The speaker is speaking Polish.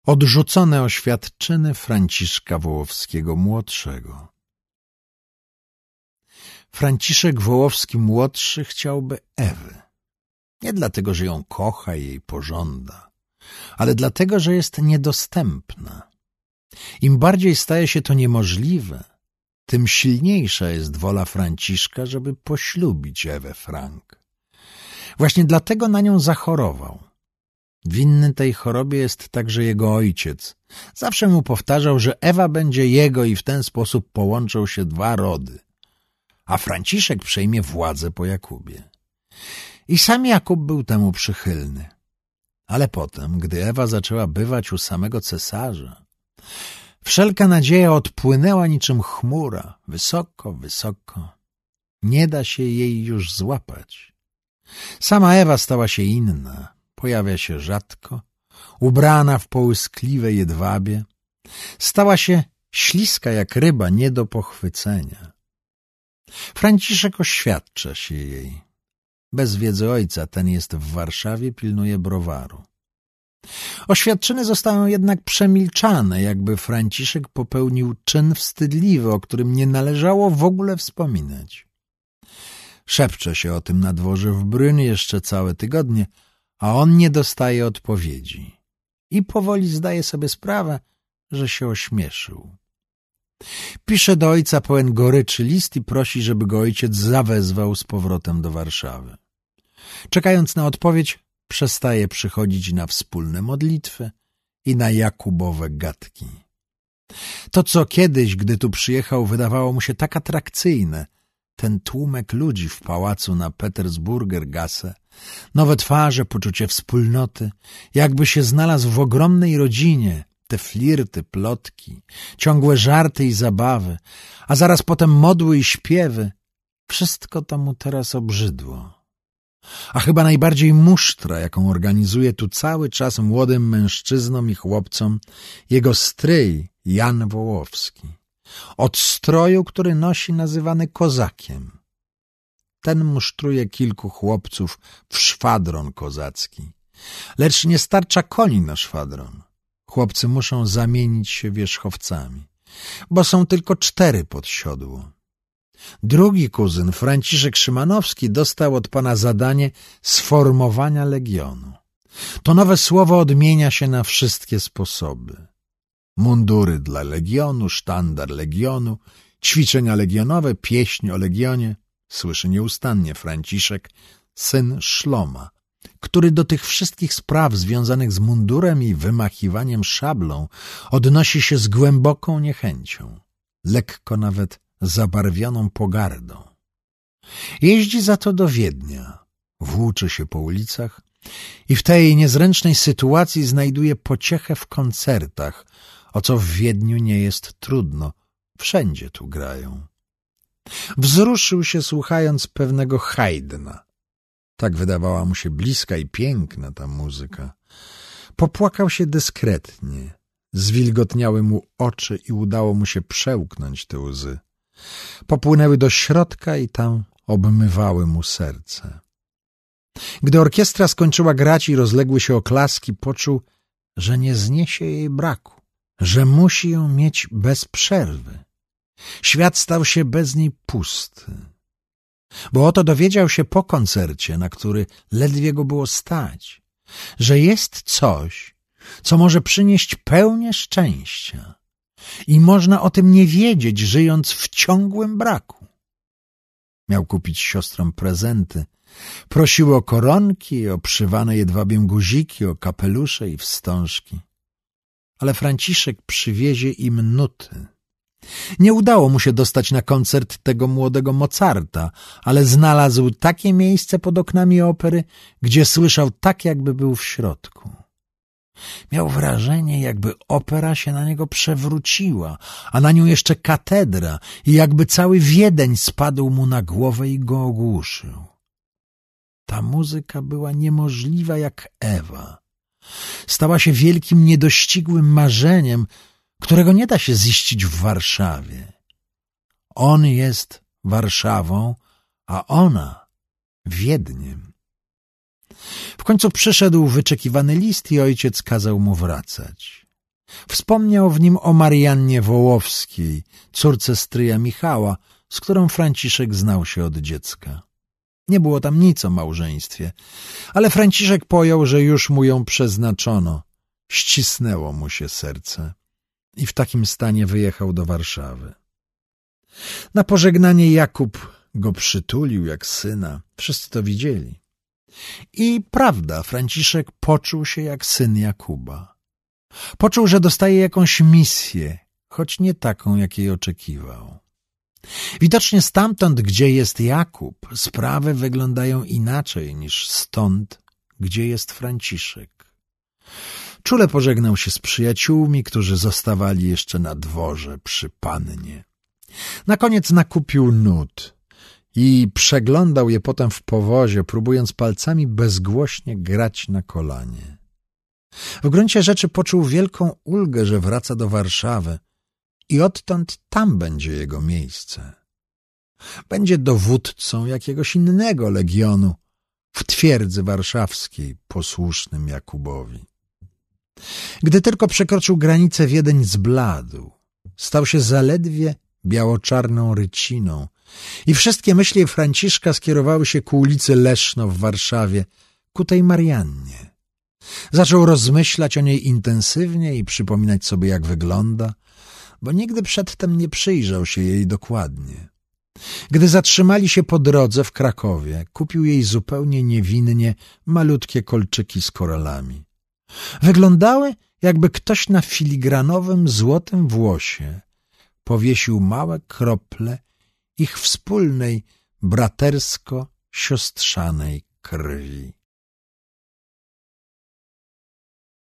Odrzucone oświadczyny Franciszka Wołowskiego-młodszego. Franciszek Wołowski-młodszy chciałby Ewy. Nie dlatego, że ją kocha i jej pożąda, ale dlatego, że jest niedostępna. Im bardziej staje się to niemożliwe, tym silniejsza jest wola Franciszka, żeby poślubić Ewę Frank. Właśnie dlatego na nią zachorował. Winny tej chorobie jest także jego ojciec. Zawsze mu powtarzał, że Ewa będzie jego i w ten sposób połączą się dwa rody, a Franciszek przejmie władzę po Jakubie. I sam Jakub był temu przychylny. Ale potem, gdy Ewa zaczęła bywać u samego cesarza, wszelka nadzieja odpłynęła niczym chmura, wysoko, wysoko. Nie da się jej już złapać. Sama Ewa stała się inna. Pojawia się rzadko, ubrana w połyskliwe jedwabie. Stała się śliska jak ryba, nie do pochwycenia. Franciszek oświadcza się jej. Bez wiedzy ojca, ten jest w Warszawie, pilnuje browaru. Oświadczyny zostają jednak przemilczane, jakby Franciszek popełnił czyn wstydliwy, o którym nie należało w ogóle wspominać. Szepcze się o tym na dworze w Brünn jeszcze całe tygodnie, a on nie dostaje odpowiedzi i powoli zdaje sobie sprawę, że się ośmieszył. Pisze do ojca pełen goryczy list i prosi, żeby go ojciec zawezwał z powrotem do Warszawy. Czekając na odpowiedź, przestaje przychodzić na wspólne modlitwy i na Jakubowe gadki. To, co kiedyś, gdy tu przyjechał, wydawało mu się tak atrakcyjne, ten tłumek ludzi w pałacu na Petersburger Gasse, nowe twarze, poczucie wspólnoty, jakby się znalazł w ogromnej rodzinie, te flirty, plotki, ciągłe żarty i zabawy, a zaraz potem modły i śpiewy, wszystko to mu teraz obrzydło. A chyba najbardziej musztra, jaką organizuje tu cały czas młodym mężczyznom i chłopcom jego stryj Jan Wołowski. Od stroju, który nosi, nazywany kozakiem. Ten musztruje kilku chłopców w szwadron kozacki. Lecz nie starcza koni na szwadron. Chłopcy muszą zamienić się wierzchowcami, bo są tylko 4 pod siodło. Drugi kuzyn, Franciszek Szymanowski, dostał od pana zadanie sformowania legionu. To nowe słowo odmienia się na wszystkie sposoby. Mundury dla legionu, sztandar legionu, ćwiczenia legionowe, pieśń o legionie, słyszy nieustannie Franciszek, syn Szloma, który do tych wszystkich spraw związanych z mundurem i wymachiwaniem szablą odnosi się z głęboką niechęcią, lekko nawet zabarwioną pogardą. Jeździ za to do Wiednia, włóczy się po ulicach i w tej niezręcznej sytuacji znajduje pociechę w koncertach, o co w Wiedniu nie jest trudno, wszędzie tu grają. Wzruszył się słuchając pewnego Haydna. Tak wydawała mu się bliska i piękna ta muzyka. Popłakał się dyskretnie, zwilgotniały mu oczy i udało mu się przełknąć te łzy. Popłynęły do środka i tam obmywały mu serce. Gdy orkiestra skończyła grać i rozległy się oklaski, poczuł, że nie zniesie jej braku, że musi ją mieć bez przerwy. Świat stał się bez niej pusty. Bo oto dowiedział się po koncercie, na który ledwie go było stać, że jest coś, co może przynieść pełnię szczęścia i można o tym nie wiedzieć, żyjąc w ciągłym braku. Miał kupić siostrom prezenty. Prosiły o koronki, o przywane jedwabiem guziki, o kapelusze i wstążki. Ale Franciszek przywiezie im nuty. Nie udało mu się dostać na koncert tego młodego Mozarta, ale znalazł takie miejsce pod oknami opery, gdzie słyszał tak, jakby był w środku. Miał wrażenie, jakby opera się na niego przewróciła, a na nią jeszcze katedra i jakby cały Wiedeń spadł mu na głowę i go ogłuszył. Ta muzyka była niemożliwa jak Ewa. Stała się wielkim, niedościgłym marzeniem, którego nie da się ziścić w Warszawie. On jest Warszawą, a ona Wiedniem. W końcu przyszedł wyczekiwany list i ojciec kazał mu wracać. Wspomniał w nim o Mariannie Wołowskiej, córce stryja Michała, z którą Franciszek znał się od dziecka. Nie było tam nic o małżeństwie, ale Franciszek pojął, że już mu ją przeznaczono. Ścisnęło mu się serce i w takim stanie wyjechał do Warszawy. Na pożegnanie Jakub go przytulił jak syna. Wszyscy to widzieli. I prawda, Franciszek poczuł się jak syn Jakuba. Poczuł, że dostaje jakąś misję, choć nie taką, jakiej oczekiwał. Widocznie stamtąd, gdzie jest Jakub, sprawy wyglądają inaczej niż stąd, gdzie jest Franciszek. Czule pożegnał się z przyjaciółmi, którzy zostawali jeszcze na dworze przy pannie. Na koniec nakupił nut i przeglądał je potem w powozie, próbując palcami bezgłośnie grać na kolanie. W gruncie rzeczy poczuł wielką ulgę, że wraca do Warszawy i odtąd tam będzie jego miejsce. Będzie dowódcą jakiegoś innego legionu w twierdzy warszawskiej, posłusznym Jakubowi. Gdy tylko przekroczył granicę, Wiedeń zbladł. Stał się zaledwie biało-czarną ryciną i wszystkie myśli Franciszka skierowały się ku ulicy Leszno w Warszawie, ku tej Mariannie. Zaczął rozmyślać o niej intensywnie i przypominać sobie, jak wygląda, bo nigdy przedtem nie przyjrzał się jej dokładnie. Gdy zatrzymali się po drodze w Krakowie, kupił jej zupełnie niewinnie malutkie kolczyki z koralami. Wyglądały, jakby ktoś na filigranowym złotym włosie powiesił małe krople ich wspólnej, bratersko-siostrzanej krwi.